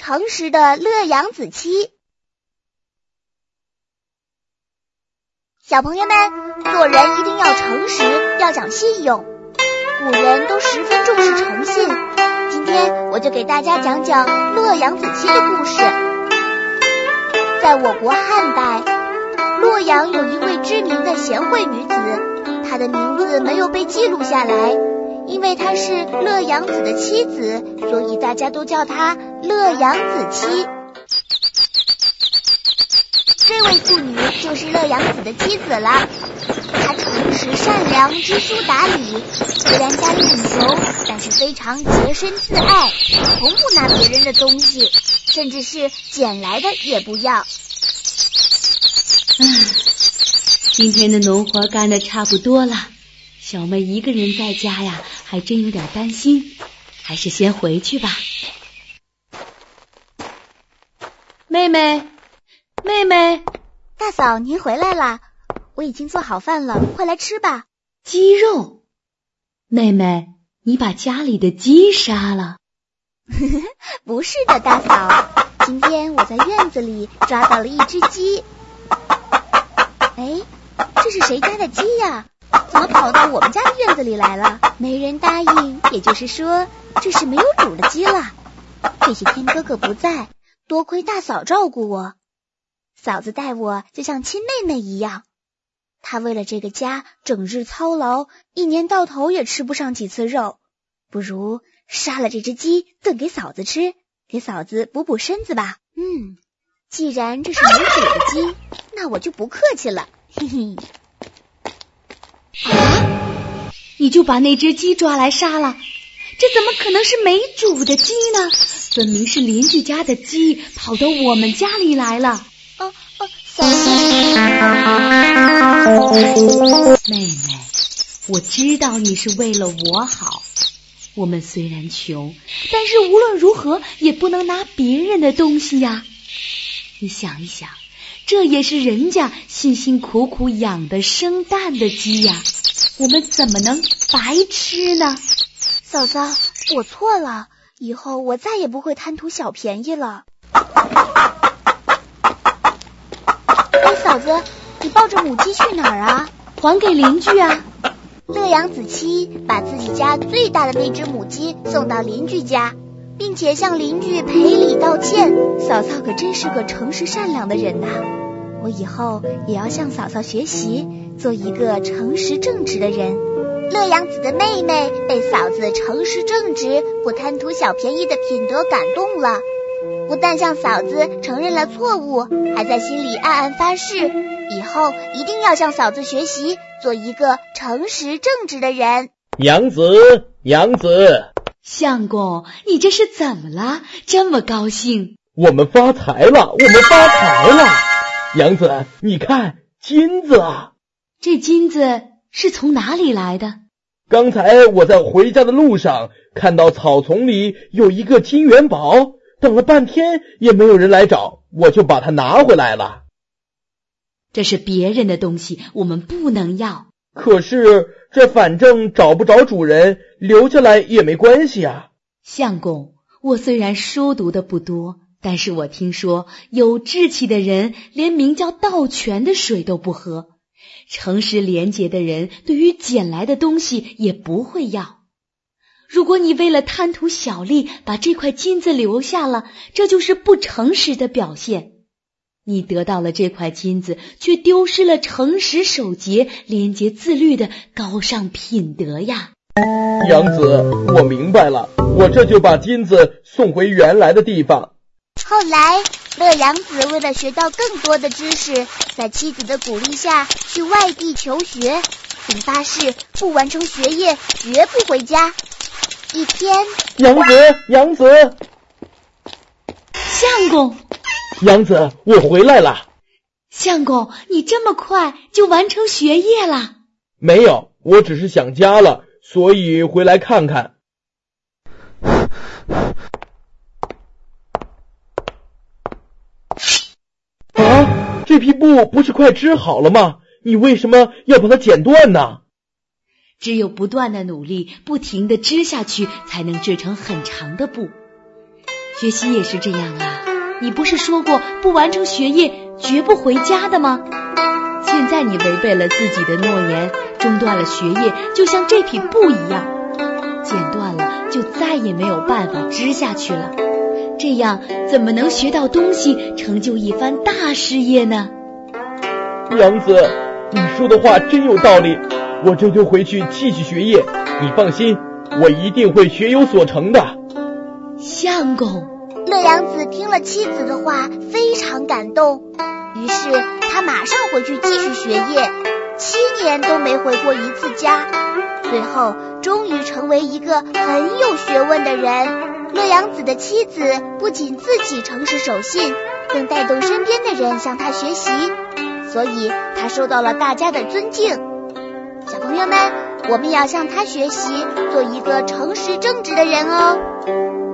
诚实的乐养子期。小朋友们，做人一定要诚实，要讲信用。古人都十分重视诚信，今天我就给大家讲讲乐养子期的故事。在我国汉代，洛阳有一位知名的贤惠女子，她的名字没有被记录下来，因为她是乐养子的妻子，所以大家都叫她乐养子期。这位妇女就是乐养子的妻子了。她诚实善良，知书达理，虽然家里很穷，但是非常洁身自爱，从不拿别人的东西，甚至是捡来的也不要。 今天的农活干得差不多了，小妹一个人在家呀，还真有点担心，还是先回去吧。妹妹， 大嫂您回来啦，我已经做好饭了，快来吃吧。 鸡肉？妹妹，你把家里的鸡杀了？ 不是的，大嫂，今天我在院子里抓到了一只鸡。哎，这是谁家的鸡呀？怎么跑到我们家的院子里来了？没人答应，也就是说这是没有主的鸡了。这些天哥哥不在，多亏大嫂照顾我，嫂子待我就像亲妹妹一样。她为了这个家整日操劳，一年到头也吃不上几次肉，不如杀了这只鸡炖给嫂子吃，给嫂子补补身子吧。既然这是没主的鸡，那我就不客气了，嘿嘿。 你就把那只鸡抓来杀了？这怎么可能是没主的鸡呢？分明是邻居家的鸡跑到我们家里来了。 嫂子。 妹妹，我知道你是为了我好。我们虽然穷，但是无论如何也不能拿别人的东西呀。你想一想，这也是人家辛辛苦苦养的生蛋的鸡呀，我们怎么能白吃呢？ 嫂子，我错了，以后我再也不会贪图小便宜了。嫂子，你抱着母鸡去哪儿啊？ 还给邻居啊。 乐养子期把自己家最大的那只母鸡送到邻居家，并且向邻居赔礼道歉。嫂嫂可真是个诚实善良的人呐，我以后也要向嫂嫂学习，做一个诚实正直的人。乐养子的妹妹被嫂子诚实正直、不贪图小便宜的品德感动了，不但向嫂子承认了错误，还在心里暗暗发誓，以后一定要向嫂子学习，做一个诚实正直的人。 养子， 相公，你这是怎么了？这么高兴？ 我们发财了！养子，你看，金子啊！ 这金子是从哪里来的？ 刚才我在回家的路上，看到草丛里有一个金元宝，等了半天也没有人来找，我就把它拿回来了。 这是别人的东西，我们不能要。 可是这反正找不着主人，留下来也没关系啊。 相公，我虽然书读的不多，但是我听说有志气的人连名叫倒泉的水都不喝，诚实廉洁的人对于捡来的东西也不会要。如果你为了贪图小利把这块金子留下了，这就是不诚实的表现。你得到了这块金子，却丢失了诚实守节、廉洁自律的高尚品德呀。 养子，我明白了，我这就把金子送回原来的地方。 后来乐养子为了学到更多的知识，在妻子的鼓励下去外地求学，并发誓不完成学业绝不回家。一天， 养子， 相公， 养子，我回来了。 相公，你这么快就完成学业了？ 没有，我只是想家了，所以回来看看。这匹布不是快织好了吗？你为什么要把它剪断呢？ 只有不断的努力，不停的织下去，才能织成很长的布。 学习也是这样啊，你不是说过不完成学业绝不回家的吗？现在你违背了自己的诺言，中断了学业，就像这匹布一样，剪断了就再也没有办法织下去了。这样怎么能学到东西，成就一番大事业呢？ 娘子，你说的话真有道理，我这就回去继续学业，你放心，我一定会学有所成的。 相公。 乐阳子听了妻子的话，非常感动，于是他马上回去继续学业，7年都没回过一次家，最后终于成为一个很有学问的人。乐阳子的妻子不仅自己诚实守信，更带动身边的人向他学习，所以他受到了大家的尊敬。小朋友们，我们要向他学习，做一个诚实正直的人哦。